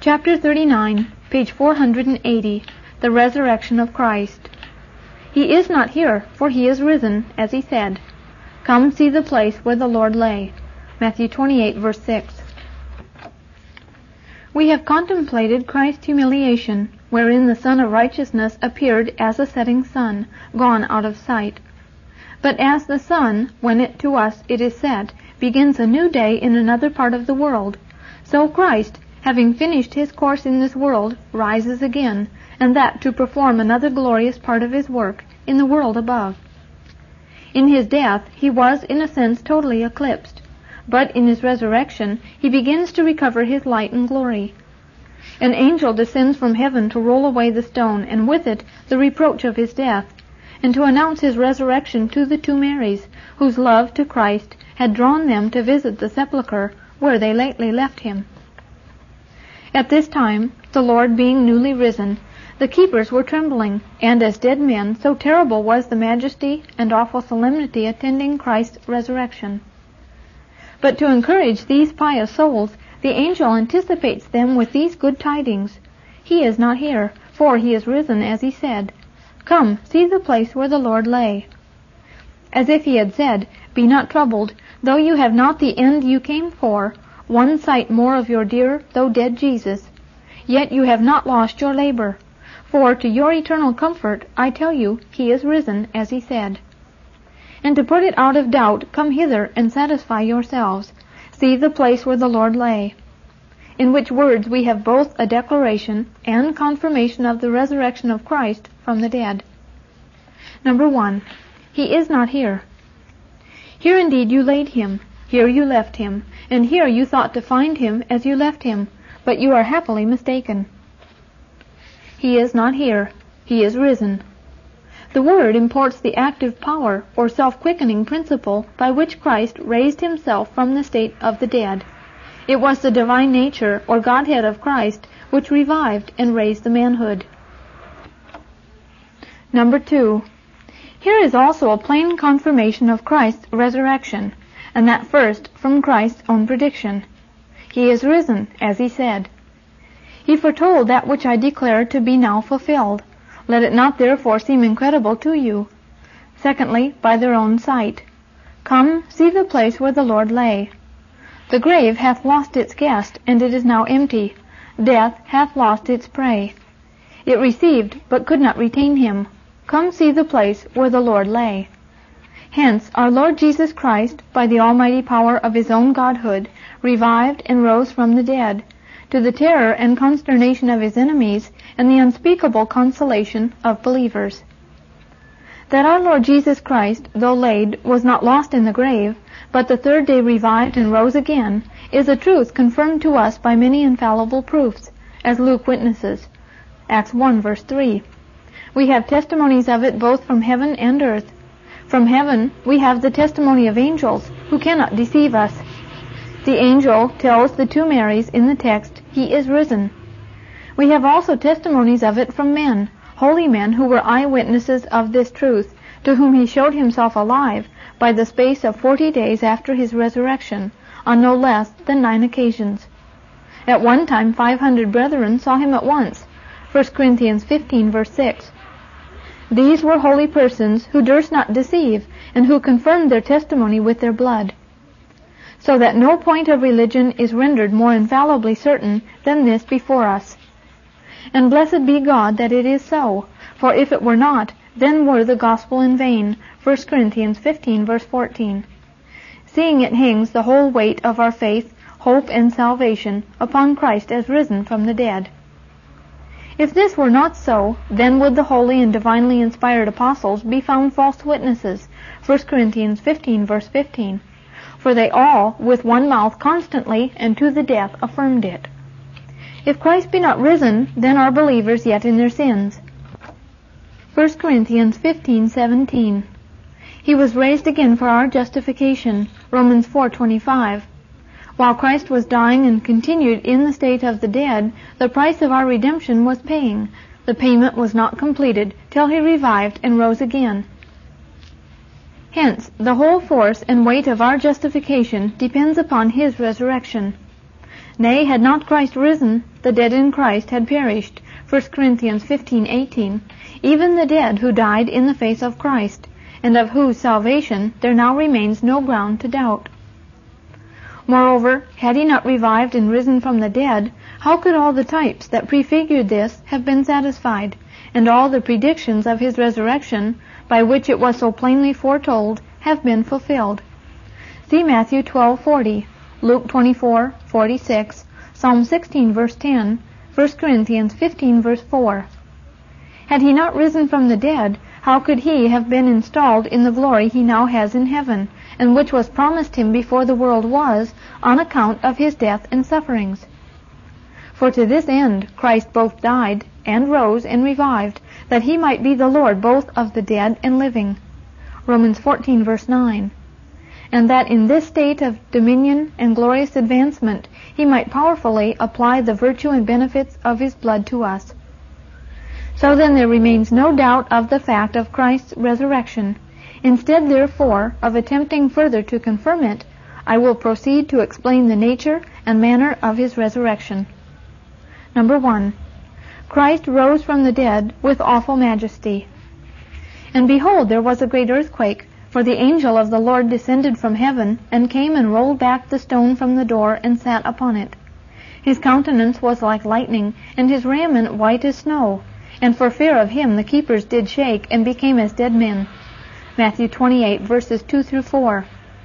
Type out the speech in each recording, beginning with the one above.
Chapter 39, page 480, The Resurrection of Christ. He is not here, for he is risen, as he said. Come see the place where the Lord lay. Matthew 28, verse 6. We have contemplated Christ's humiliation, wherein the Sun of Righteousness appeared as a setting sun, gone out of sight. But as the sun, when to us it is set, begins a new day in another part of the world, so Christ, having finished his course in this world, rises again, and that to perform another glorious part of his work in the world above. In his death he was, in a sense, totally eclipsed, but in his resurrection he begins to recover his light and glory. An angel descends from heaven to roll away the stone, and with it the reproach of his death, and to announce his resurrection to the two Marys, whose love to Christ had drawn them to visit the sepulchre where they lately left him. At this time, the Lord being newly risen, the keepers were trembling, and as dead men, so terrible was the majesty and awful solemnity attending Christ's resurrection. But to encourage these pious souls, the angel anticipates them with these good tidings. He is not here, for he is risen, as he said. Come, see the place where the Lord lay. As if he had said, Be not troubled, though you have not the end you came for, one sight more of your dear, though dead Jesus. Yet you have not lost your labor, for to your eternal comfort, I tell you, he is risen, as he said. And to put it out of doubt, come hither and satisfy yourselves. See the place where the Lord lay. In which words we have both a declaration and confirmation of the resurrection of Christ from the dead. Number 1. He is not here. Here indeed you laid him, here you left him, and here you thought to find him as you left him, but you are happily mistaken. He is not here, he is risen. The word imports the active power or self-quickening principle by which Christ raised himself from the state of the dead. It was the divine nature or Godhead of Christ which revived and raised the manhood. Number 2. Here is also a plain confirmation of Christ's resurrection, and that first from Christ's own prediction. He is risen, as he said. He foretold that which I declare to be now fulfilled. Let it not therefore seem incredible to you. Secondly, by their own sight. Come, see the place where the Lord lay. The grave hath lost its guest, and it is now empty. Death hath lost its prey. It received, but could not retain him. Come see the place where the Lord lay. Hence, our Lord Jesus Christ, by the almighty power of his own Godhood, revived and rose from the dead, to the terror and consternation of his enemies, and the unspeakable consolation of believers. That our Lord Jesus Christ, though laid, was not lost in the grave, but the third day revived and rose again, is a truth confirmed to us by many infallible proofs, as Luke witnesses. Acts 1, verse 3. We have testimonies of it both from heaven and earth. From heaven we have the testimony of angels, who cannot deceive us. The angel tells the two Marys in the text, He is risen. We have also testimonies of it from men, holy men who were eyewitnesses of this truth, to whom he showed himself alive by the space of 40 days after his resurrection, on no less than 9 occasions. At one time 500 brethren saw him at once. 1 Corinthians 15, verse 6. These were holy persons who durst not deceive, and who confirmed their testimony with their blood. So that no point of religion is rendered more infallibly certain than this before us. And blessed be God that it is so, for if it were not, then were the gospel in vain. 1 Corinthians 15, verse 14. Seeing it hangs the whole weight of our faith, hope, and salvation upon Christ as risen from the dead. If this were not so, then would the holy and divinely inspired apostles be found false witnesses. 1 Corinthians 15, verse 15. For they all, with one mouth constantly and to the death, affirmed it. If Christ be not risen, then are believers yet in their sins. 1 Corinthians 15:17. He was raised again for our justification. Romans 4:25. While Christ was dying and continued in the state of the dead, the price of our redemption was paying. The payment was not completed till he revived and rose again. Hence, the whole force and weight of our justification depends upon his resurrection. Nay, had not Christ risen, the dead in Christ had perished. 1 Corinthians 15:18. Even the dead who died in the face of Christ, and of whose salvation there now remains no ground to doubt. Moreover, had he not revived and risen from the dead, how could all the types that prefigured this have been satisfied, and all the predictions of his resurrection, by which it was so plainly foretold, have been fulfilled? See Matthew 12:40, Luke 24:46, Psalm 16 verse 10, 1 Corinthians 15 verse 4. Had he not risen from the dead, how could he have been installed in the glory he now has in heaven, and which was promised him before the world was, on account of his death and sufferings? For to this end Christ both died and rose and revived, that he might be the Lord both of the dead and living. Romans 14 verse 9. And that in this state of dominion and glorious advancement he might powerfully apply the virtue and benefits of his blood to us. So then there remains no doubt of the fact of Christ's resurrection. Instead, therefore, of attempting further to confirm it, I will proceed to explain the nature and manner of his resurrection. Number 1. Christ rose from the dead with awful majesty. And behold, there was a great earthquake, for the angel of the Lord descended from heaven, and came and rolled back the stone from the door, and sat upon it. His countenance was like lightning, and his raiment white as snow. And for fear of him the keepers did shake, and became as dead men. Matthew 28, verses 2 through 4.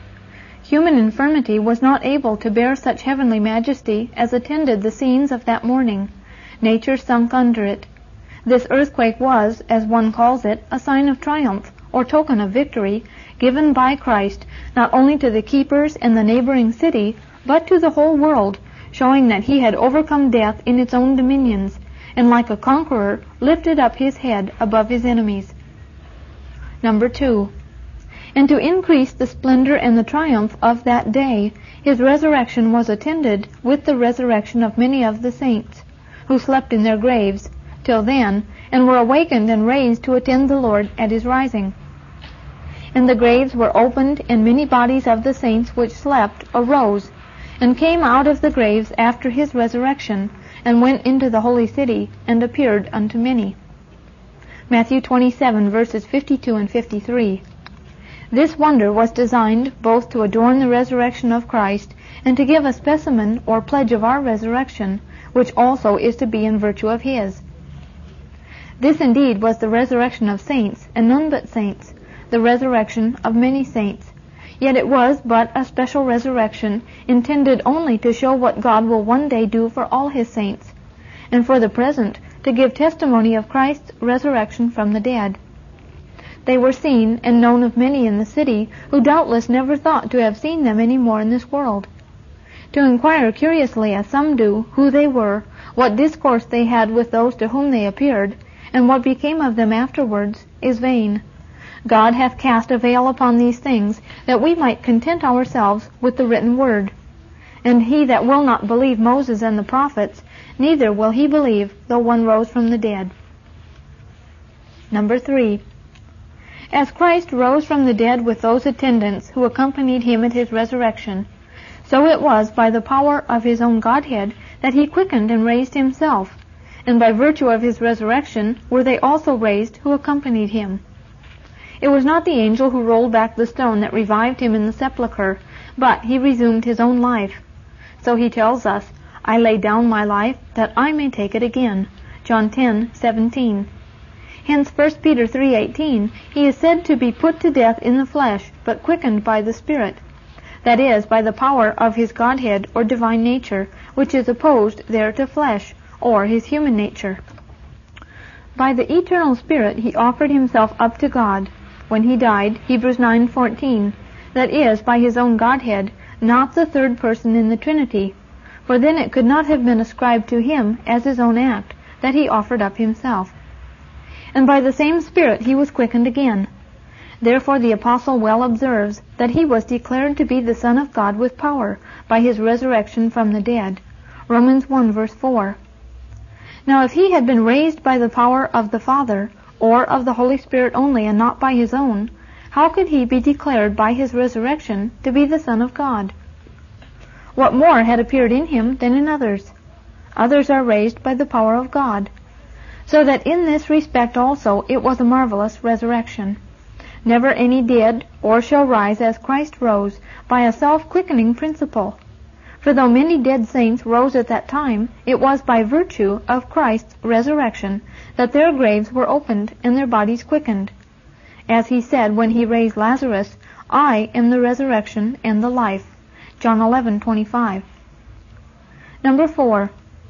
Human infirmity was not able to bear such heavenly majesty as attended the scenes of that morning. Nature sunk under it. This earthquake was, as one calls it, a sign of triumph, or token of victory, given by Christ not only to the keepers and the neighboring city, but to the whole world, showing that he had overcome death in its own dominions, and like a conqueror lifted up his head above his enemies. Number 2. And to increase the splendor and the triumph of that day, his resurrection was attended with the resurrection of many of the saints, who slept in their graves till then, and were awakened and raised to attend the Lord at his rising. And the graves were opened, and many bodies of the saints which slept arose, and came out of the graves after his resurrection, and went into the holy city, and appeared unto many. Matthew 27, verses 52 and 53. This wonder was designed both to adorn the resurrection of Christ, and to give a specimen or pledge of our resurrection, which also is to be in virtue of his. This indeed was the resurrection of saints, and none but saints, the resurrection of many saints. Yet it was but a special resurrection, intended only to show what God will one day do for all his saints, and for the present to give testimony of Christ's resurrection from the dead. They were seen and known of many in the city, who doubtless never thought to have seen them any more in this world. To inquire curiously, as some do, who they were, what discourse they had with those to whom they appeared, and what became of them afterwards, is vain. God hath cast a veil upon these things, that we might content ourselves with the written word. And he that will not believe Moses and the prophets, neither will he believe, though one rose from the dead. Number 3. As Christ rose from the dead with those attendants who accompanied him at his resurrection, so it was by the power of his own Godhead that he quickened and raised himself, and by virtue of his resurrection were they also raised who accompanied him. It was not the angel who rolled back the stone that revived him in the sepulchre, but he resumed his own life. So he tells us, I lay down my life that I may take it again. John 10:17. Hence 1 Peter 3:18, he is said to be put to death in the flesh, but quickened by the Spirit. That is, by the power of his Godhead or divine nature, which is opposed there to flesh, or his human nature. By the eternal Spirit he offered himself up to God, when he died, Hebrews 9:14, that is, by his own Godhead, not the third person in the Trinity, for then it could not have been ascribed to him as his own act, that he offered up himself. And by the same Spirit he was quickened again. Therefore the Apostle well observes that he was declared to be the Son of God with power, by his resurrection from the dead. Romans 1, verse 4. Now if he had been raised by the power of the Father, or of the Holy Spirit only, and not by his own, how could he be declared by his resurrection to be the Son of God? What more had appeared in him than in others? Others are raised by the power of God. So that in this respect also it was a marvelous resurrection. Never any did or shall rise as Christ rose by a self-quickening principle. For though many dead saints rose at that time, it was by virtue of Christ's resurrection that their graves were opened and their bodies quickened. As he said when he raised Lazarus, I am the resurrection and the life. John 11:25. Number 4.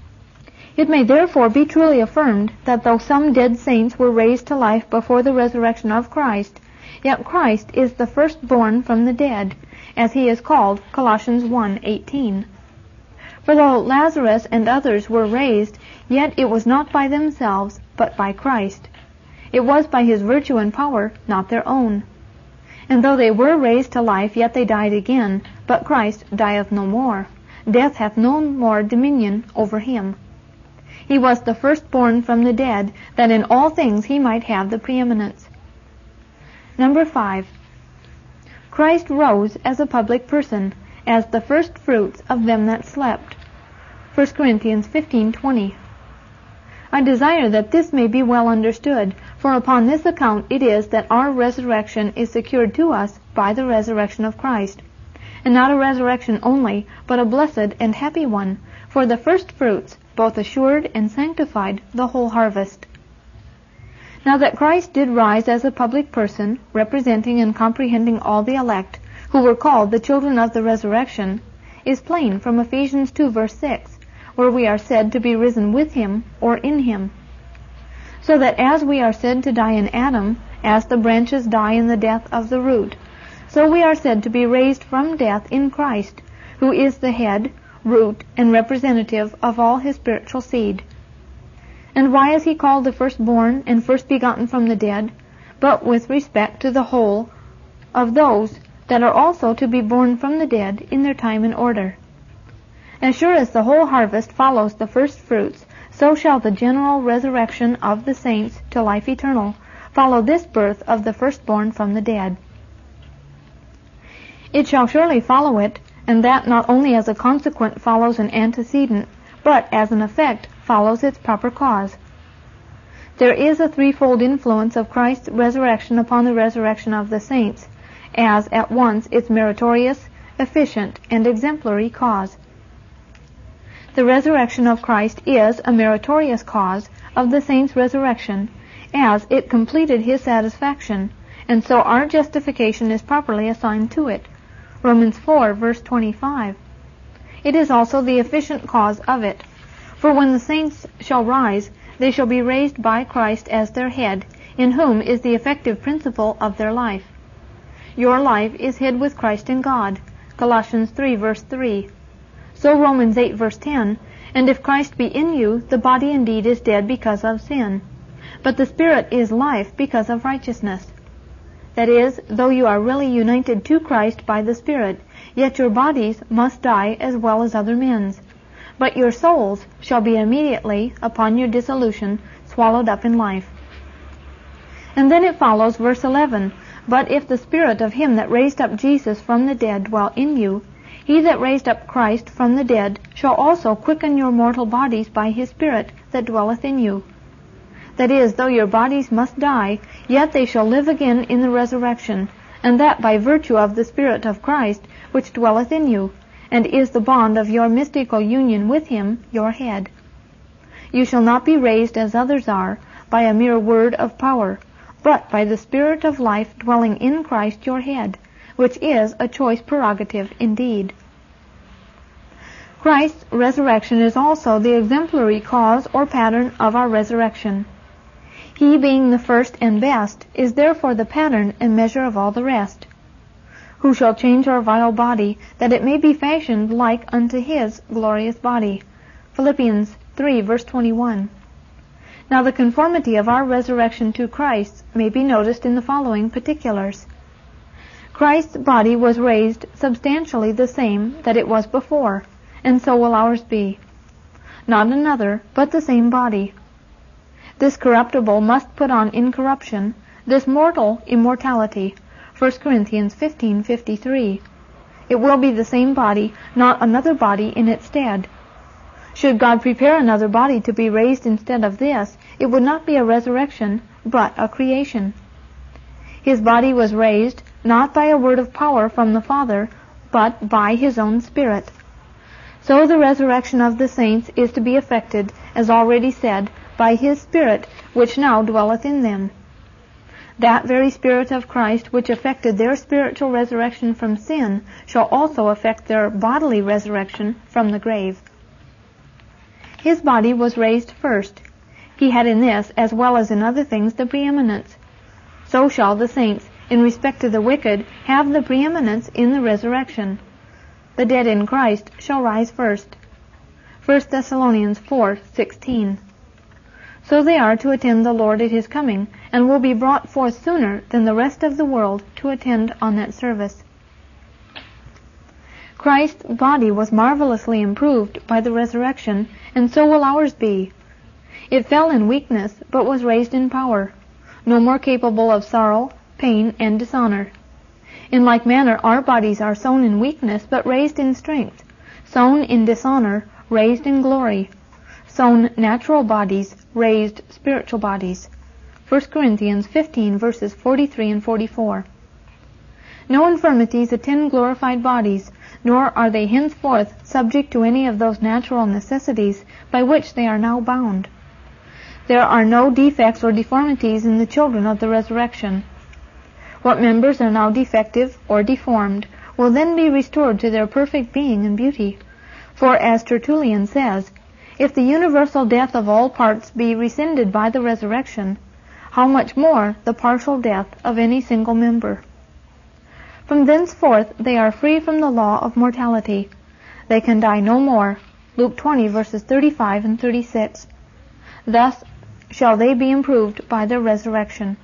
It may therefore be truly affirmed that though some dead saints were raised to life before the resurrection of Christ, yet Christ is the firstborn from the dead, as he is called, Colossians 1:18. For though Lazarus and others were raised, yet it was not by themselves, but by Christ. It was by his virtue and power, not their own. And though they were raised to life, yet they died again, but Christ dieth no more. Death hath no more dominion over him. He was the firstborn from the dead, that in all things he might have the preeminence. Number 5. Christ rose as a public person, as the first fruits of them that slept. 1 Corinthians 15:20. I desire that this may be well understood, for upon this account it is that our resurrection is secured to us by the resurrection of Christ. And not a resurrection only, but a blessed and happy one, for the first fruits both assured and sanctified the whole harvest. Now that Christ did rise as a public person, representing and comprehending all the elect, who were called the children of the resurrection, is plain from Ephesians 2 verse 6, where we are said to be risen with him, or in him. So that as we are said to die in Adam, as the branches die in the death of the root, so we are said to be raised from death in Christ, who is the head, root, and representative of all his spiritual seed. And why is he called the firstborn and first begotten from the dead, but with respect to the whole of those that are also to be born from the dead in their time and order? As sure as the whole harvest follows the first fruits, so shall the general resurrection of the saints to life eternal follow this birth of the firstborn from the dead. It shall surely follow it, and that not only as a consequent follows an antecedent, but as an effect follows its proper cause. There is a threefold influence of Christ's resurrection upon the resurrection of the saints, as at once its meritorious, efficient, and exemplary cause. The resurrection of Christ is a meritorious cause of the saints' resurrection, as it completed his satisfaction, and so our justification is properly assigned to it. Romans 4, verse 25. It is also the efficient cause of it. For when the saints shall rise, they shall be raised by Christ as their head, in whom is the effective principle of their life. Your life is hid with Christ in God. Colossians 3, verse 3. So Romans 8, verse 10, and if Christ be in you, the body indeed is dead because of sin, but the spirit is life because of righteousness. That is, though you are really united to Christ by the Spirit, yet your bodies must die as well as other men's. But your souls shall be immediately, upon your dissolution, swallowed up in life. And then it follows, verse 11, But if the Spirit of him that raised up Jesus from the dead dwell in you, he that raised up Christ from the dead shall also quicken your mortal bodies by his Spirit that dwelleth in you. That is, though your bodies must die, yet they shall live again in the resurrection, and that by virtue of the Spirit of Christ, which dwelleth in you, and is the bond of your mystical union with him, your head. You shall not be raised as others are, by a mere word of power, but by the Spirit of life dwelling in Christ your head, which is a choice prerogative indeed. Christ's resurrection is also the exemplary cause or pattern of our resurrection. He, being the first and best, is therefore the pattern and measure of all the rest. Who shall change our vile body, that it may be fashioned like unto his glorious body? Philippians 3, verse 21. Now the conformity of our resurrection to Christ may be noticed in the following particulars. Christ's body was raised substantially the same that it was before, and so will ours be. Not another, but the same body. This corruptible must put on incorruption, this mortal immortality. 1 Corinthians 15:53. It will be the same body, not another body in its stead. Should God prepare another body to be raised instead of this, it would not be a resurrection, but a creation. His body was raised, not by a word of power from the Father, but by His own Spirit. So the resurrection of the saints is to be effected, as already said, by His Spirit, which now dwelleth in them. That very Spirit of Christ which effected their spiritual resurrection from sin shall also effect their bodily resurrection from the grave. His body was raised first. He had in this, as well as in other things, the preeminence. So shall the saints, in respect to the wicked, have the preeminence in the resurrection. The dead in Christ shall rise first. 1 Thessalonians 4:16. So they are to attend the Lord at His coming, and will be brought forth sooner than the rest of the world to attend on that service. Christ's body was marvelously improved by the resurrection, and so will ours be. It fell in weakness, but was raised in power, no more capable of sorrow, pain, and dishonor. In like manner, our bodies are sown in weakness, but raised in strength, sown in dishonor, raised in glory, sown natural bodies, raised spiritual bodies. 1 Corinthians 15, verses 43 and 44. No infirmities attend glorified bodies, nor are they henceforth subject to any of those natural necessities by which they are now bound. There are no defects or deformities in the children of the resurrection. What members are now defective or deformed will then be restored to their perfect being and beauty. For, as Tertullian says, if the universal death of all parts be rescinded by the resurrection, how much more the partial death of any single member? From thenceforth they are free from the law of mortality. They can die no more. Luke 20, verses 35 and 36. Thus shall they be improved by their resurrection.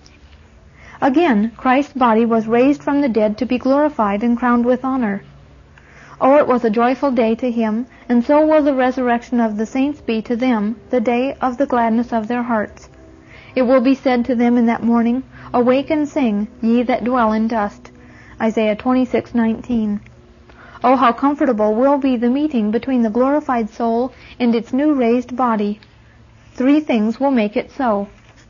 Again, Christ's body was raised from the dead to be glorified and crowned with honor. Oh, it was a joyful day to Him, and so will the resurrection of the saints be to them, the day of the gladness of their hearts. It will be said to them in that morning, Awake and sing, ye that dwell in dust. Isaiah 26:19. Oh, how comfortable will be the meeting between the glorified soul and its new raised body. 3 things will make it so.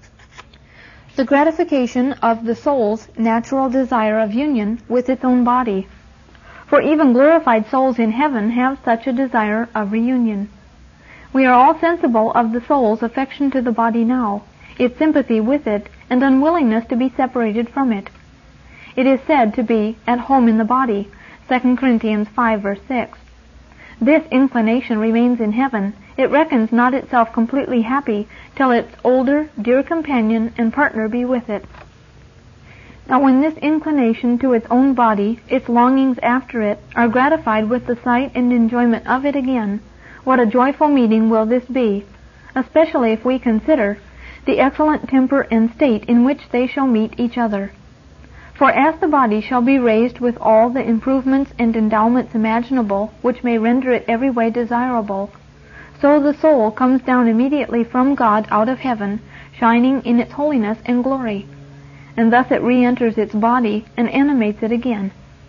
The gratification of the soul's natural desire of union with its own body. For even glorified souls in heaven have such a desire of reunion. We are all sensible of the soul's affection to the body now, its sympathy with it, and unwillingness to be separated from it. It is said to be at home in the body, 2 Corinthians 5, verse 6. This inclination remains in heaven. It reckons not itself completely happy till its older, dear companion and partner be with it. Now when this inclination to its own body, its longings after it, are gratified with the sight and enjoyment of it again, what a joyful meeting will this be, especially if we consider the excellent temper and state in which they shall meet each other. For as the body shall be raised with all the improvements and endowments imaginable which may render it every way desirable, so the soul comes down immediately from God out of heaven, shining in its holiness and glory, and thus it re-enters its body and animates it again.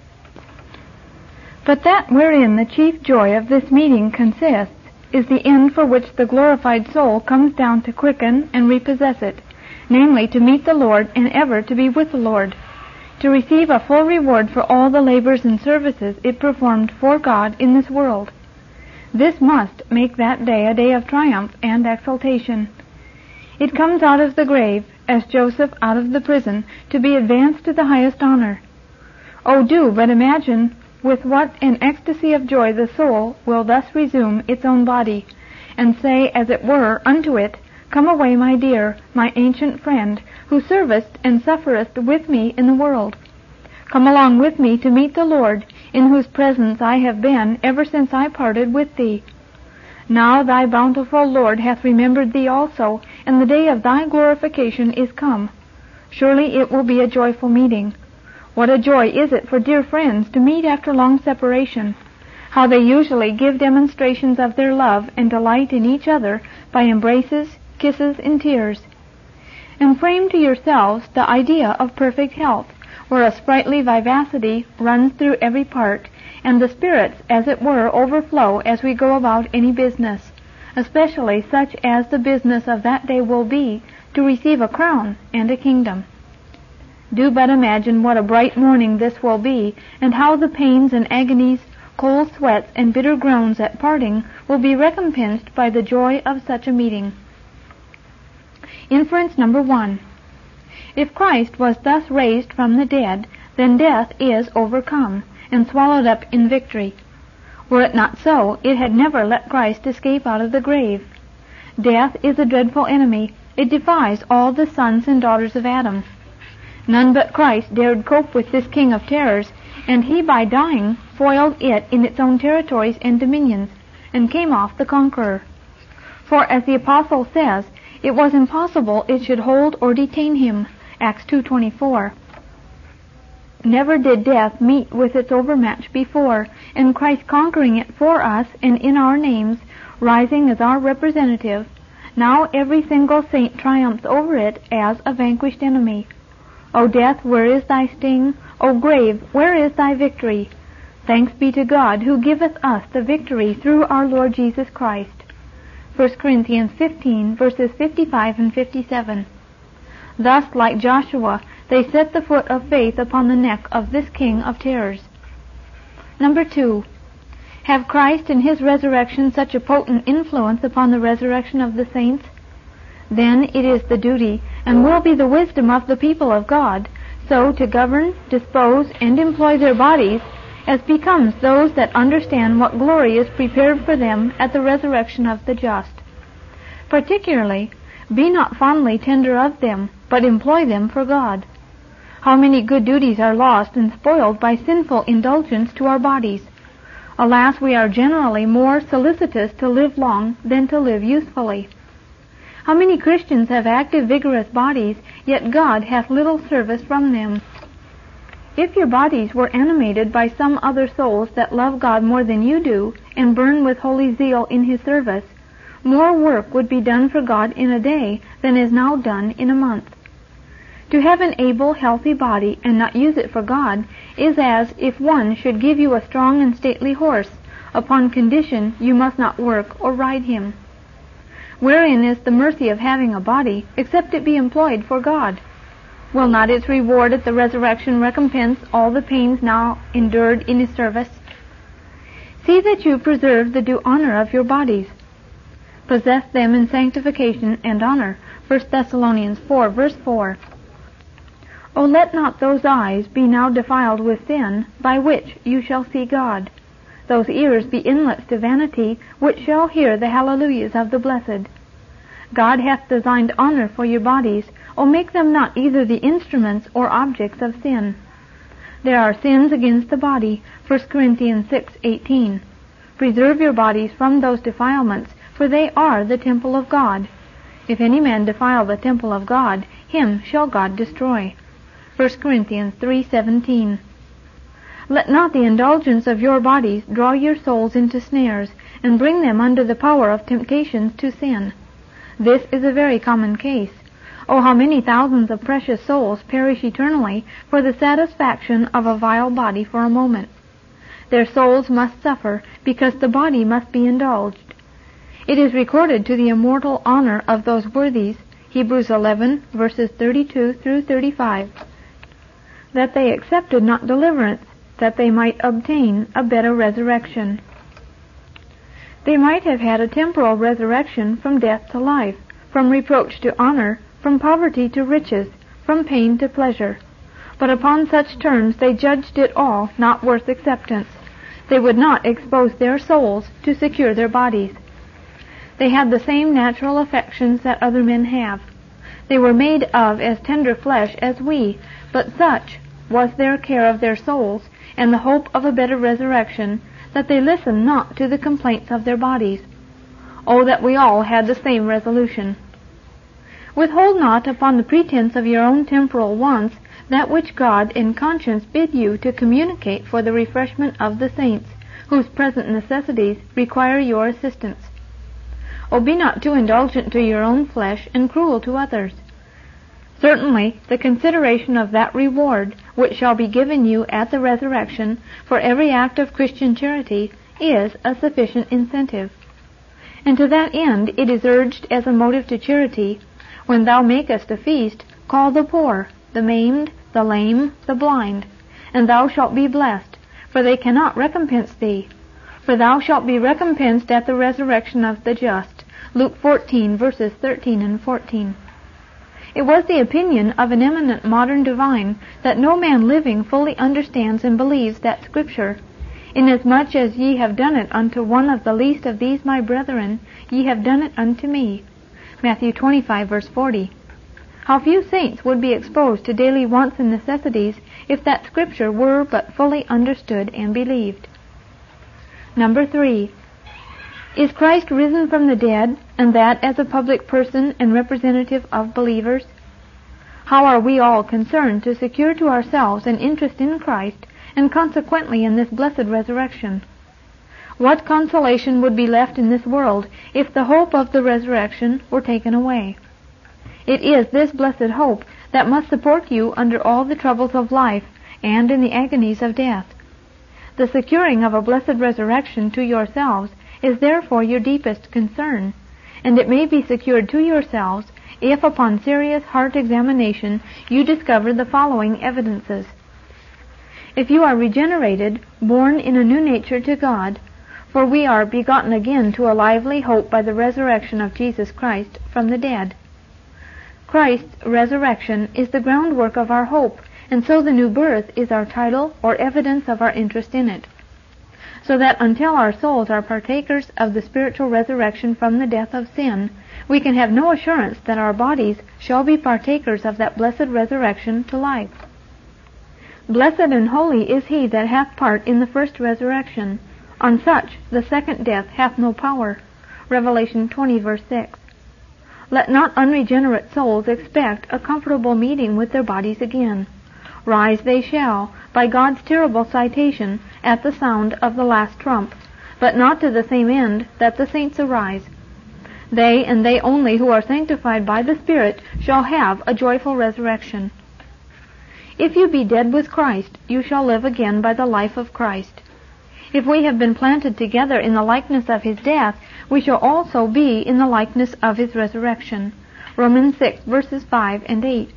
But that wherein the chief joy of this meeting consists is the end for which the glorified soul comes down to quicken and repossess it, namely to meet the Lord and ever to be with the Lord, to receive a full reward for all the labors and services it performed for God in this world. This must make that day a day of triumph and exultation. It comes out of the grave, as Joseph out of the prison, to be advanced to the highest honor. Oh, do but imagine with what an ecstasy of joy the soul will thus resume its own body, and say, as it were, unto it, Come away, my dear, my ancient friend, who servest and sufferest with me in the world. Come along with me to meet the Lord, in whose presence I have been ever since I parted with thee. Now thy bountiful Lord hath remembered thee also, and the day of thy glorification is come. Surely it will be a joyful meeting. What a joy is it for dear friends to meet after long separation! How they usually give demonstrations of their love and delight in each other by embraces, kisses, and tears. And frame to yourselves the idea of perfect health, where a sprightly vivacity runs through every part, and the spirits, as it were, overflow as we go about any business, especially such as the business of that day will be, to receive a crown and a kingdom. Do but imagine what a bright morning this will be, and how the pains and agonies, cold sweats, and bitter groans at parting will be recompensed by the joy of such a meeting. Inference number 1. If Christ was thus raised from the dead, then death is overcome and swallowed up in victory. Were it not so, it had never let Christ escape out of the grave. Death is a dreadful enemy. It defies all the sons and daughters of Adam. None but Christ dared cope with this king of terrors, and he by dying foiled it in its own territories and dominions, and came off the conqueror. For as the apostle says, it was impossible it should hold or detain him. Acts 2:24. Never did death meet with its overmatch before, and Christ conquering it for us and in our names, rising as our representative, now every single saint triumphs over it as a vanquished enemy. O death, where is thy sting? O grave, where is thy victory? Thanks be to God, who giveth us the victory through our Lord Jesus Christ. 1 Corinthians 15, verses 55 and 57. Thus, like Joshua, they set the foot of faith upon the neck of this king of terrors. Number 2. Have Christ and his resurrection such a potent influence upon the resurrection of the saints? Then it is the duty, and will be the wisdom of the people of God, so to govern, dispose, and employ their bodies, as becomes those that understand what glory is prepared for them at the resurrection of the just. Particularly, be not fondly tender of them, but employ them for God. How many good duties are lost and spoiled by sinful indulgence to our bodies! Alas, we are generally more solicitous to live long than to live usefully. How many Christians have active, vigorous bodies, yet God hath little service from them? If your bodies were animated by some other souls that love God more than you do, and burn with holy zeal in his service, more work would be done for God in a day than is now done in a month. To have an able, healthy body and not use it for God is as if one should give you a strong and stately horse, upon condition you must not work or ride him. Wherein is the mercy of having a body, except it be employed for God? Will not its reward at the resurrection recompense all the pains now endured in his service? See that you preserve the due honor of your bodies. Possess them in sanctification and honor. 1 Thessalonians 4, verse 4. O let not those eyes be now defiled with sin, by which you shall see God. Those ears be inlets to vanity, which shall hear the hallelujahs of the blessed. God hath designed honor for your bodies. O make them not either the instruments or objects of sin. There are sins against the body. 1 Corinthians 6:18. Preserve your bodies from those defilements, for they are the temple of God. If any man defile the temple of God, him shall God destroy. 1 Corinthians 3:17. Let not the indulgence of your bodies draw your souls into snares, and bring them under the power of temptations to sin. This is a very common case. Oh, how many thousands of precious souls perish eternally for the satisfaction of a vile body for a moment. Their souls must suffer, because the body must be indulged. It is recorded to the immortal honor of those worthies, Hebrews 11, verses 32 through 35, that they accepted not deliverance, that they might obtain a better resurrection. They might have had a temporal resurrection from death to life, from reproach to honor, from poverty to riches, from pain to pleasure. But upon such terms they judged it all not worth acceptance. They would not expose their souls to secure their bodies. They had the same natural affections that other men have. They were made of as tender flesh as we, but such was their care of their souls, and the hope of a better resurrection, that they listened not to the complaints of their bodies. Oh, that we all had the same resolution. Withhold not upon the pretense of your own temporal wants that which God in conscience bid you to communicate for the refreshment of the saints, whose present necessities require your assistance. Oh, be not too indulgent to your own flesh and cruel to others. Certainly, the consideration of that reward which shall be given you at the resurrection for every act of Christian charity is a sufficient incentive. And to that end it is urged as a motive to charity, when thou makest a feast, call the poor, the maimed, the lame, the blind, and thou shalt be blessed, for they cannot recompense thee. For thou shalt be recompensed at the resurrection of the just. Luke 14, verses 13 and 14. It was the opinion of an eminent modern divine that no man living fully understands and believes that Scripture, "Inasmuch as ye have done it unto one of the least of these my brethren, ye have done it unto me." Matthew 25, verse 40. How few saints would be exposed to daily wants and necessities if that Scripture were but fully understood and believed. Number 3. Is Christ risen from the dead, and that as a public person and representative of believers? How are we all concerned to secure to ourselves an interest in Christ, and consequently in this blessed resurrection? What consolation would be left in this world if the hope of the resurrection were taken away? It is this blessed hope that must support you under all the troubles of life and in the agonies of death. The securing of a blessed resurrection to yourselves is therefore your deepest concern, and it may be secured to yourselves if upon serious heart examination you discover the following evidences. If you are regenerated, born in a new nature to God, for we are begotten again to a lively hope by the resurrection of Jesus Christ from the dead. Christ's resurrection is the groundwork of our hope, and so the new birth is our title or evidence of our interest in it. So that until our souls are partakers of the spiritual resurrection from the death of sin, we can have no assurance that our bodies shall be partakers of that blessed resurrection to life. Blessed and holy is he that hath part in the first resurrection. On such the second death hath no power. Revelation 20, verse 6. Let not unregenerate souls expect a comfortable meeting with their bodies again. Rise they shall, by God's terrible citation, at the sound of the last trump, but not to the same end that the saints arise. They, and they only who are sanctified by the Spirit, shall have a joyful resurrection. If you be dead with Christ, you shall live again by the life of Christ. If we have been planted together in the likeness of his death, we shall also be in the likeness of his resurrection. Romans 6, verses 5 and 8.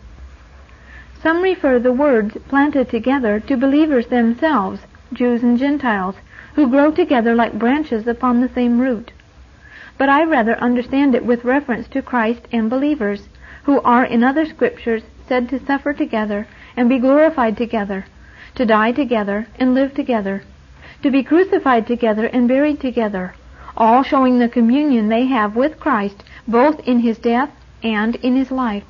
Some refer the words planted together to believers themselves, Jews and Gentiles, who grow together like branches upon the same root. But I rather understand it with reference to Christ and believers, who are in other scriptures said to suffer together and be glorified together, to die together and live together, to be crucified together and buried together, all showing the communion they have with Christ both in his death and in his life.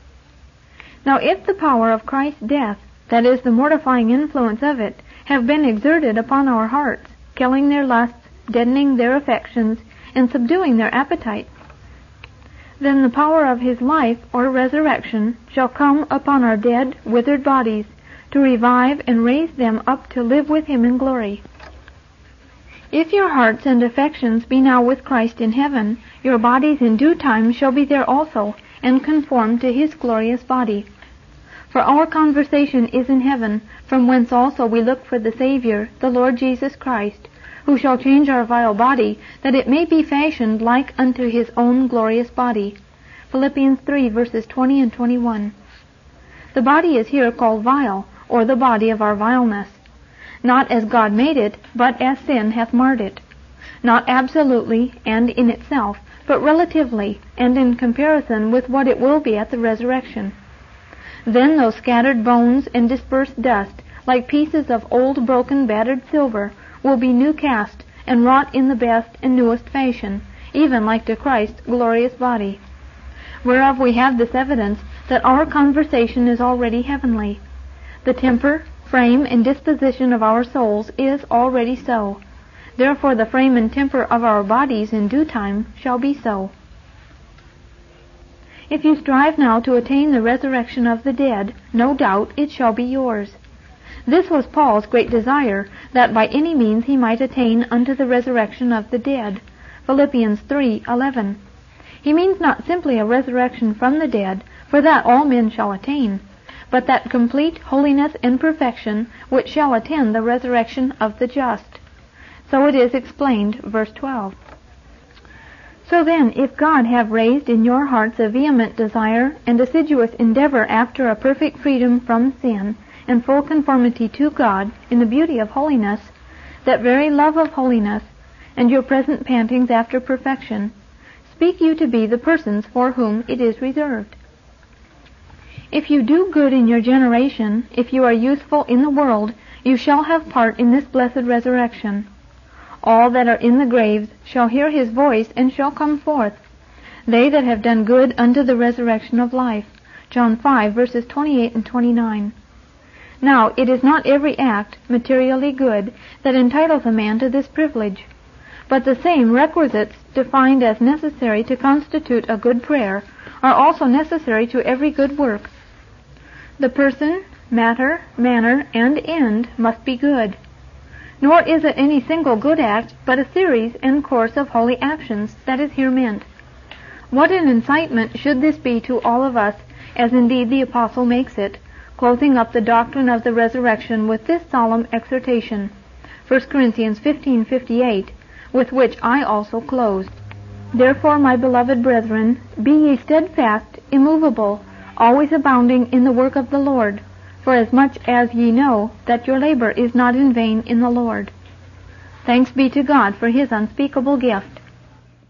Now if the power of Christ's death, that is, the mortifying influence of it, have been exerted upon our hearts, killing their lusts, deadening their affections, and subduing their appetites, then the power of his life or resurrection shall come upon our dead, withered bodies, to revive and raise them up to live with him in glory. If your hearts and affections be now with Christ in heaven, your bodies in due time shall be there also, and conform to his glorious body. For our conversation is in heaven, from whence also we look for the Savior, the Lord Jesus Christ, who shall change our vile body, that it may be fashioned like unto his own glorious body. Philippians 3, verses 20 and 21. The body is here called vile, or the body of our vileness. Not as God made it, but as sin hath marred it. Not absolutely and in itself, but relatively and in comparison with what it will be at the resurrection. Then those scattered bones and dispersed dust, like pieces of old broken battered silver, will be new cast and wrought in the best and newest fashion, even like to Christ's glorious body. Whereof we have this evidence, that our conversation is already heavenly. The temper, frame, and disposition of our souls is already so. Therefore the frame and temper of our bodies in due time shall be so. If you strive now to attain the resurrection of the dead, no doubt it shall be yours. This was Paul's great desire, that by any means he might attain unto the resurrection of the dead. Philippians 3:11. He means not simply a resurrection from the dead, for that all men shall attain, but that complete holiness and perfection which shall attend the resurrection of the just. So it is explained, verse 12. So then, if God have raised in your hearts a vehement desire and assiduous endeavor after a perfect freedom from sin and full conformity to God in the beauty of holiness, that very love of holiness, and your present pantings after perfection, speak you to be the persons for whom it is reserved. If you do good in your generation, if you are useful in the world, you shall have part in this blessed resurrection. All that are in the graves shall hear his voice and shall come forth, they that have done good unto the resurrection of life. John 5, verses 28 and 29. Now, it is not every act, materially good, that entitles a man to this privilege, but the same requisites defined as necessary to constitute a good prayer are also necessary to every good work. The person, matter, manner, and end must be good. Nor is it any single good act, but a series and course of holy actions that is here meant. What an incitement should this be to all of us, as indeed the Apostle makes it, closing up the doctrine of the resurrection with this solemn exhortation, 1 Corinthians 15:58, with which I also close. Therefore, my beloved brethren, be ye steadfast, immovable, always abounding in the work of the Lord, for as much as ye know that your labor is not in vain in the Lord. Thanks be to God for his unspeakable gift.